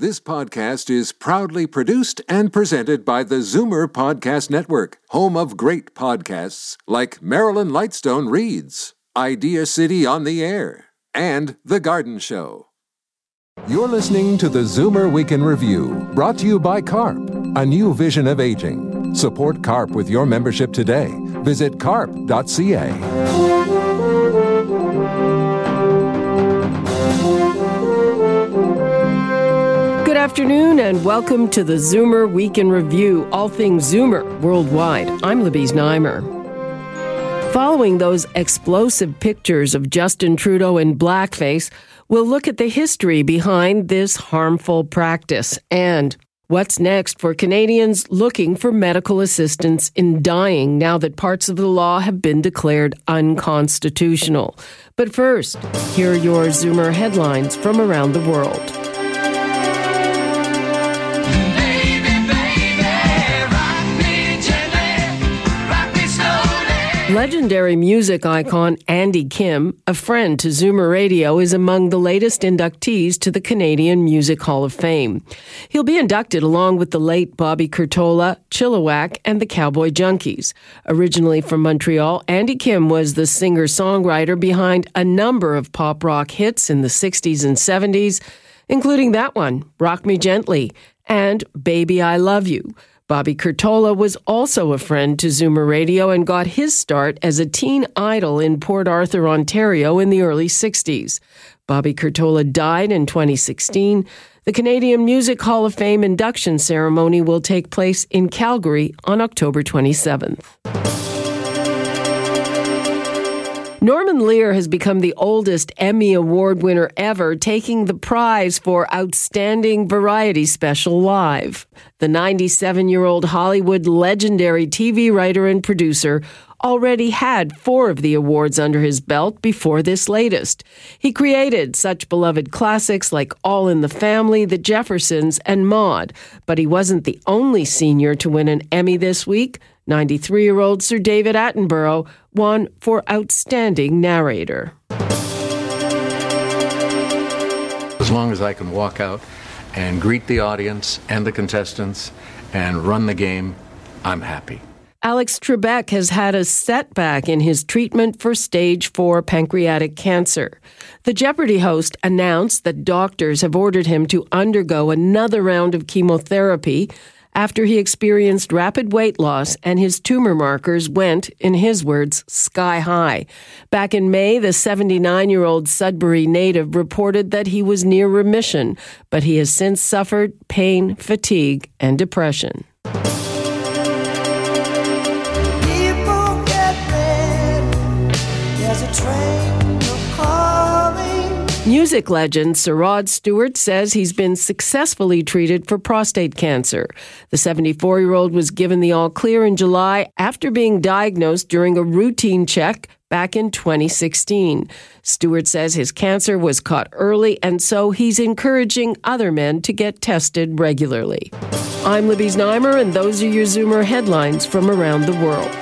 This podcast is proudly produced and presented by the Zoomer Podcast Network, home of great podcasts like Marilyn Lightstone Reads, Idea City on the Air, and The Garden Show. You're listening to the Zoomer Week in Review, brought to you by CARP, a new vision of aging. Support CARP with your membership today. Visit carp.ca. Good afternoon and welcome to the Zoomer Week in Review, all things Zoomer worldwide. I'm Libby Znaimer. Following those explosive pictures of Justin Trudeau in blackface, we'll look at the history behind this harmful practice and what's next for Canadians looking for medical assistance in dying now that parts of the law have been declared unconstitutional. But first, here are your Zoomer headlines from around the world. Legendary music icon Andy Kim, a friend to Zoomer Radio, is among the latest inductees to the Canadian Music Hall of Fame. He'll be inducted along with the late Bobby Curtola, Chilliwack, and the Cowboy Junkies. Originally from Montreal, Andy Kim was the singer-songwriter behind a number of pop rock hits in the 60s and 70s, including that one, Rock Me Gently, and Baby I Love You. Bobby Curtola was also a friend to Zoomer Radio and got his start as a teen idol in Port Arthur, Ontario in the early 60s. Bobby Curtola died in 2016. The Canadian Music Hall of Fame induction ceremony will take place in Calgary on October 27th. Norman Lear has become the oldest Emmy Award winner ever, taking the prize for Outstanding Variety Special Live. The 97-year-old Hollywood legendary TV writer and producer already had 4 of the awards under his belt before this latest. He created such beloved classics like All in the Family, The Jeffersons, and Maude. But he wasn't the only senior to win an Emmy this week. 93-year-old Sir David Attenborough won for Outstanding Narrator. As long as I can walk out and greet the audience and the contestants and run the game, I'm happy. Alex Trebek has had a setback in his treatment for stage 4 pancreatic cancer. The Jeopardy host announced that doctors have ordered him to undergo another round of chemotherapy after he experienced rapid weight loss and his tumor markers went, in his words, sky high. Back in May, the 79-year-old Sudbury native reported that he was near remission, but he has since suffered pain, fatigue, and depression. People get ready, there's a train coming. Music legend Sir Rod Stewart says he's been successfully treated for prostate cancer. The 74-year-old was given the all-clear in July after being diagnosed during a routine check back in 2016. Stewart says his cancer was caught early, and so he's encouraging other men to get tested regularly. I'm Libby Znaimer, and those are your Zoomer headlines from around the world.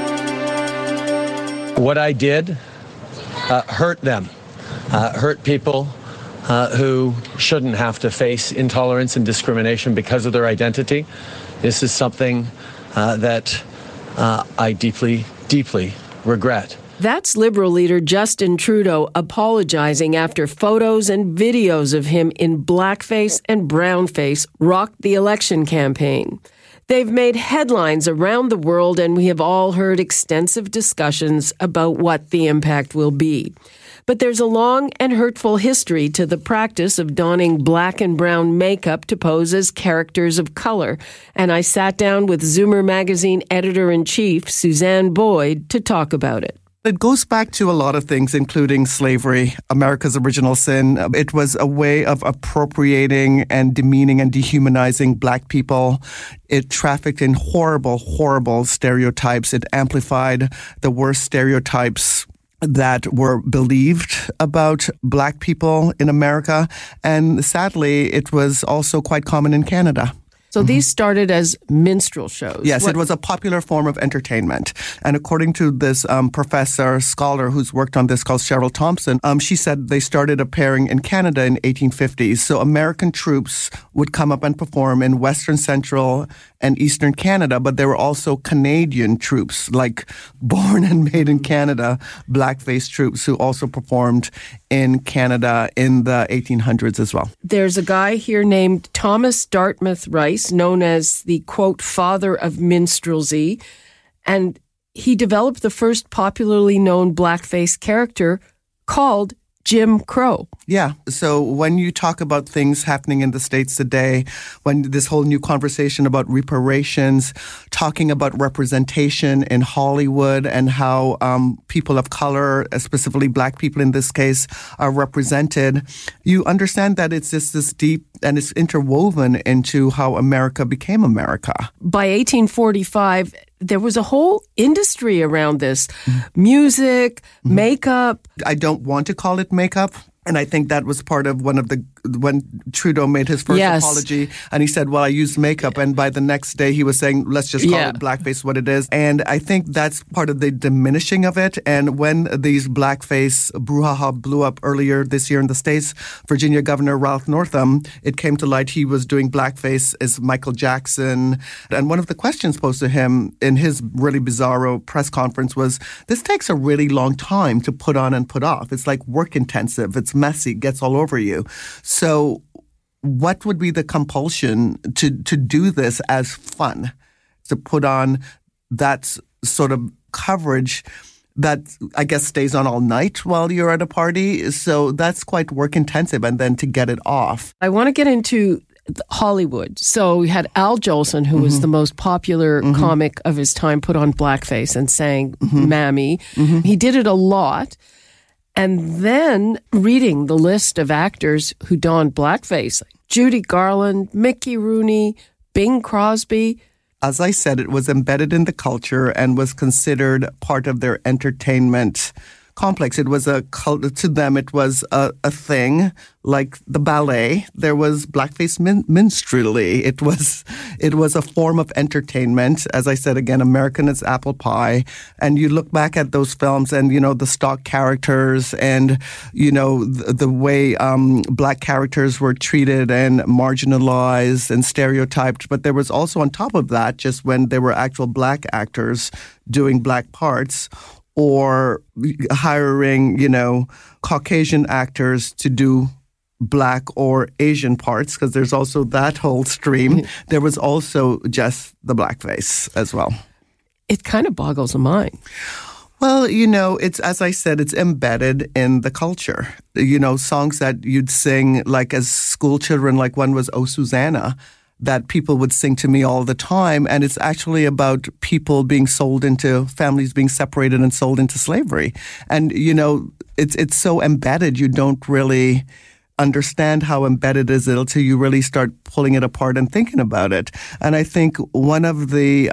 What I did hurt them. Hurt people who shouldn't have to face intolerance and discrimination because of their identity. This is something that I deeply, deeply regret. That's Liberal leader Justin Trudeau apologizing after photos and videos of him in blackface and brownface rocked the election campaign. They've made headlines around the world, and we have all heard extensive discussions about what the impact will be. But there's a long and hurtful history to the practice of donning black and brown makeup to pose as characters of color, and I sat down with Zoomer magazine editor-in-chief Suzanne Boyd to talk about it. It goes back to a lot of things, including slavery, America's original sin. It was a way of appropriating and demeaning and dehumanizing black people. It trafficked in horrible, horrible stereotypes. It amplified the worst stereotypes that were believed about black people in America. And sadly, it was also quite common in Canada. So these started as minstrel shows. Yes, it was a popular form of entertainment. And according to this scholar who's worked on this called Cheryl Thompson, she said they started appearing in Canada in 1850s. So American troops would come up and perform in Western, Central, and Eastern Canada, but there were also Canadian troops, like born and made in Canada, blackface troops who also performed in Canada in the 1800s as well. There's a guy here named Thomas Dartmouth Rice, known as the, quote, father of minstrelsy, and he developed the first popularly known blackface character called Jim Crow. Yeah. So when you talk about things happening in the States today, when this whole new conversation about reparations, talking about representation in Hollywood and how people of color, specifically black people in this case, are represented, you understand that it's just this deep and it's interwoven into how America became America. By 1845, there was a whole industry around this. Music, makeup. I don't want to call it makeup. And I think that was part of when Trudeau made his first apology, and he said, well, I used makeup. And by the next day, he was saying, let's just call it blackface what it is. And I think that's part of the diminishing of it. And when these blackface brouhaha blew up earlier this year in the States, Virginia Governor Ralph Northam, it came to light he was doing blackface as Michael Jackson. And one of the questions posed to him in his really bizarro press conference was, this takes a really long time to put on and put off. It's like work intensive. It's messy, gets all over you. So what would be the compulsion to do this as fun, to put on that sort of coverage that I guess stays on all night while you're at a party? So that's quite work intensive, and then to get it off. I want to get into Hollywood. So we had Al Jolson, who was the most popular comic of his time, put on blackface and sang Mammy. He did it a lot. And then reading the list of actors who donned blackface, like Judy Garland, Mickey Rooney, Bing Crosby. As I said, it was embedded in the culture and was considered part of their entertainment complex. It was to them, it was a thing like the ballet. There was blackface minstrelsy. It was a form of entertainment. As I said, again, American as apple pie. And you look back at those films and, the stock characters and, the way black characters were treated and marginalized and stereotyped. But there was also on top of that, just when there were actual black actors doing black parts, or hiring, Caucasian actors to do black or Asian parts, because there's also that whole stream. There was also just the blackface as well. It kind of boggles the mind. Well, it's, as I said, it's embedded in the culture. Songs that you'd sing like as school children, like one was Oh Susanna, that people would sing to me all the time. And it's actually about people being sold into, families being separated and sold into slavery. And, it's so embedded, you don't really understand how embedded it is until you really start pulling it apart and thinking about it. And I think one of the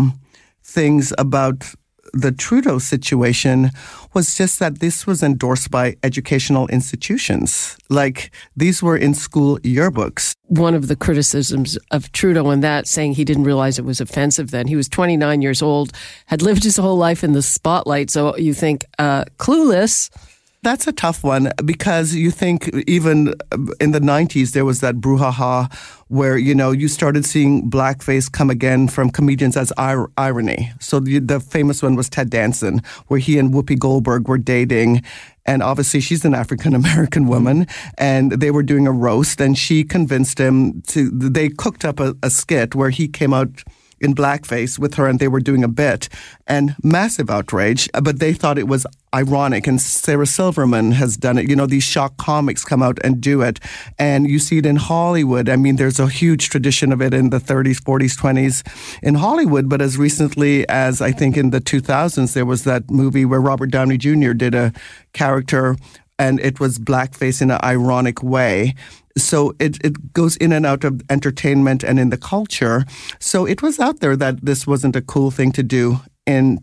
things about the Trudeau situation was just that this was endorsed by educational institutions. Like, these were in school yearbooks. One of the criticisms of Trudeau in that, saying he didn't realize it was offensive then. He was 29 years old, had lived his whole life in the spotlight. So you think, clueless. That's a tough one, because you think even in the 90s, there was that brouhaha where, you started seeing blackface come again from comedians as irony. So the famous one was Ted Danson, where he and Whoopi Goldberg were dating. And obviously she's an African-American woman, and they were doing a roast, and she convinced him they cooked up a skit where he came out in blackface with her, and they were doing a bit, and massive outrage, but they thought it was ironic. And Sarah Silverman has done it. These shock comics come out and do it, and you see it in Hollywood. I mean, there's a huge tradition of it in the 30s, 40s, 20s in Hollywood, but as recently as I think in the 2000s, there was that movie where Robert Downey Jr. did a character, and it was blackface in an ironic way. So it goes in and out of entertainment and in the culture. So it was out there that this wasn't a cool thing to do in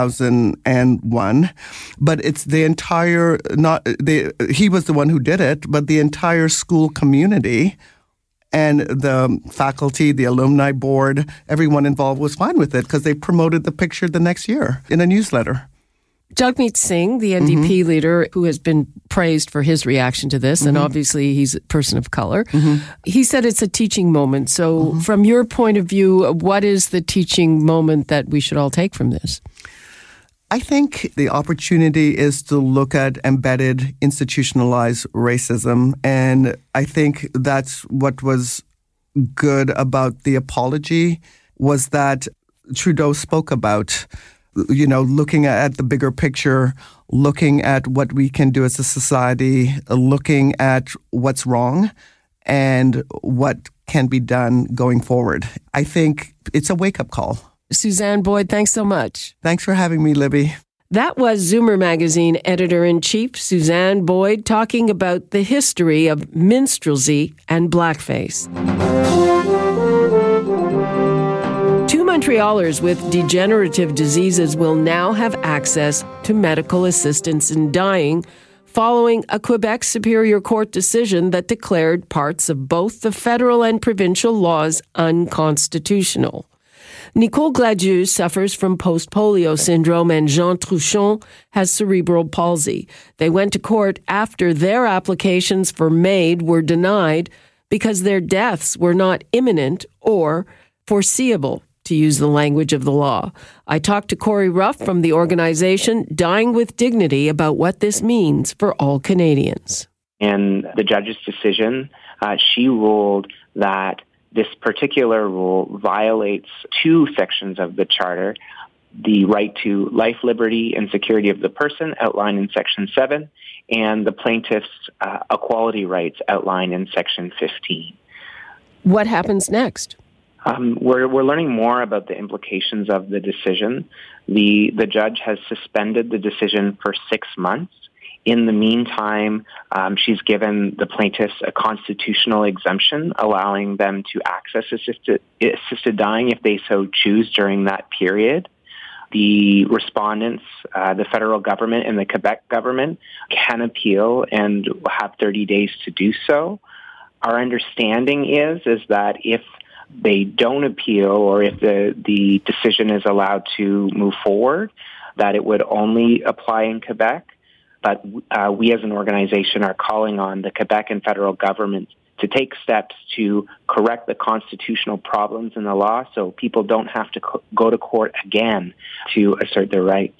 2001. But it's the entire, he was the one who did it, but the entire school community And the faculty, the alumni board, everyone involved was fine with it because they promoted the picture the next year in a newsletter. Jagmeet Singh, the NDP leader, who has been praised for his reaction to this, and obviously he's a person of color, he said it's a teaching moment. So from your point of view, what is the teaching moment that we should all take from this? I think the opportunity is to look at embedded, institutionalized racism. And I think that's what was good about the apology was that Trudeau spoke about, looking at the bigger picture, looking at what we can do as a society, looking at what's wrong and what can be done going forward. I think it's a wake-up call. Suzanne Boyd, thanks so much. Thanks for having me, Libby. That was Zoomer Magazine editor-in-chief Suzanne Boyd talking about the history of minstrelsy and blackface. 2 Montrealers with degenerative diseases will now have access to medical assistance in dying following a Quebec Superior Court decision that declared parts of both the federal and provincial laws unconstitutional. Nicole Gladieux suffers from post-polio syndrome and Jean Truchon has cerebral palsy. They went to court after their applications for MAID were denied because their deaths were not imminent or foreseeable, to use the language of the law. I talked to Corey Ruff from the organization Dying with Dignity about what this means for all Canadians. In the judge's decision, she ruled that this particular rule violates 2 sections of the Charter, the right to life, liberty, and security of the person outlined in Section 7, and the plaintiff's equality rights outlined in Section 15. What happens next? We're learning more about the implications of the decision. The judge has suspended the decision for 6 months. In the meantime, she's given the plaintiffs a constitutional exemption, allowing them to access assisted dying if they so choose during that period. The respondents, the federal government and the Quebec government, can appeal and have 30 days to do so. Our understanding is that if they don't appeal or if the decision is allowed to move forward, that it would only apply in Quebec. But we as an organization are calling on the Quebec and federal government to take steps to correct the constitutional problems in the law so people don't have to go to court again to assert their rights.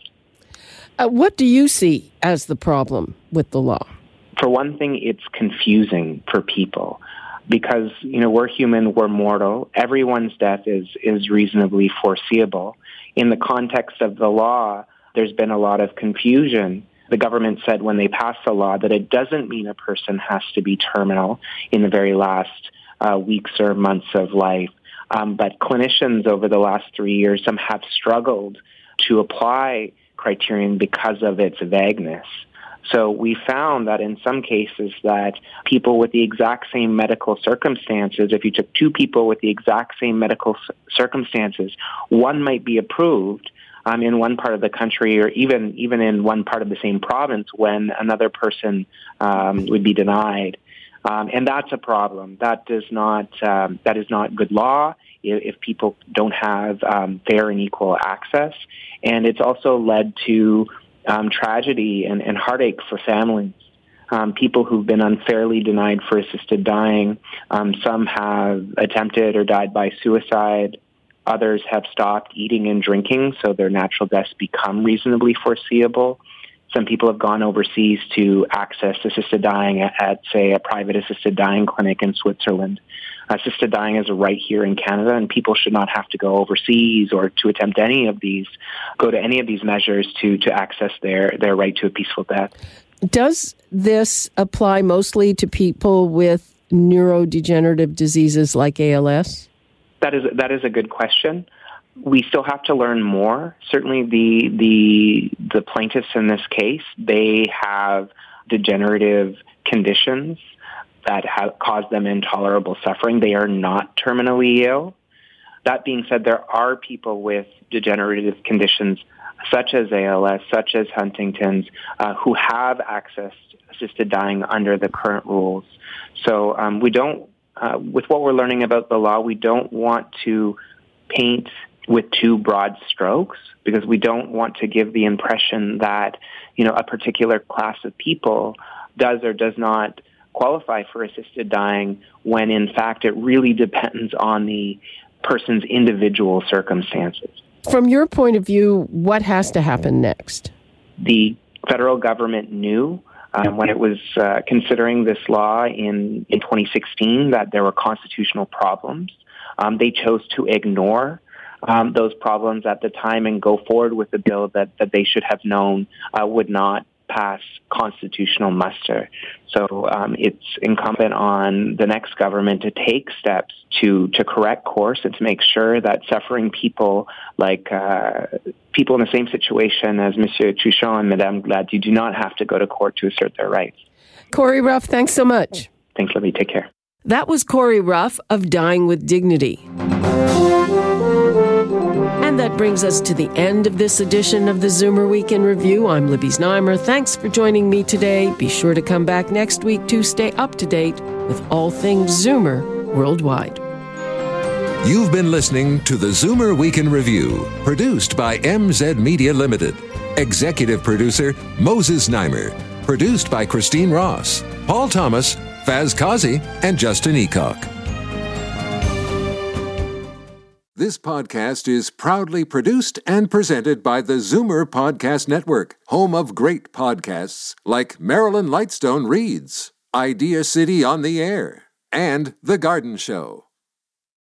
What do you see as the problem with the law? For one thing, it's confusing for people because, we're human, we're mortal. Everyone's death is reasonably foreseeable. In the context of the law, there's been a lot of confusion. The government said when they passed the law that it doesn't mean a person has to be terminal in the very last weeks or months of life. But clinicians over the last 3 years, some have struggled to apply criterion because of its vagueness. So we found that in some cases that people with the exact same medical circumstances, if you took 2 people with the exact same medical circumstances, one might be approved in one part of the country or even in one part of the same province when another person would be denied. And that's a problem. That is not good law if people don't have fair and equal access. And it's also led to tragedy and heartache for families. People who've been unfairly denied for assisted dying. Some have attempted or died by suicide. Others have stopped eating and drinking, so their natural deaths become reasonably foreseeable. Some people have gone overseas to access assisted dying at, say, a private assisted dying clinic in Switzerland. Assisted dying is a right here in Canada, and people should not have to go overseas or to attempt go to any of these measures to access their right to a peaceful death. Does this apply mostly to people with neurodegenerative diseases like ALS? That is a good question. We still have to learn more. Certainly the plaintiffs in this case, they have degenerative conditions that have caused them intolerable suffering. They are not terminally ill. That being said, there are people with degenerative conditions such as ALS, such as Huntington's, who have accessed assisted dying under the current rules. So we don't with what we're learning about the law, we don't want to paint with too broad strokes, because we don't want to give the impression that, a particular class of people does or does not qualify for assisted dying, when in fact it really depends on the person's individual circumstances. From your point of view, what has to happen next? The federal government knew when it was considering this law in 2016 that there were constitutional problems. They chose to ignore those problems at the time and go forward with a bill that they should have known would not pass constitutional muster. So it's incumbent on the next government to take steps to correct course and to make sure that suffering people, like people in the same situation as Monsieur Truchon and Madame Gladue, do not have to go to court to assert their rights. Corey Ruff, thanks so much. Thanks, Libby. Take care. That was Corey Ruff of Dying with Dignity. And that brings us to the end of this edition of the Zoomer Week in Review. I'm Libby Znaimer. Thanks for joining me today. Be sure to come back next week to stay up to date with all things Zoomer worldwide. You've been listening to the Zoomer Week in Review, produced by MZ Media Limited. Executive producer, Moses Znaimer. Produced by Christine Ross, Paul Thomas, Faz Kazi, and Justin Eacock. This podcast is proudly produced and presented by the Zoomer Podcast Network, home of great podcasts like Marilyn Lightstone Reads, Idea City on the Air, and The Garden Show.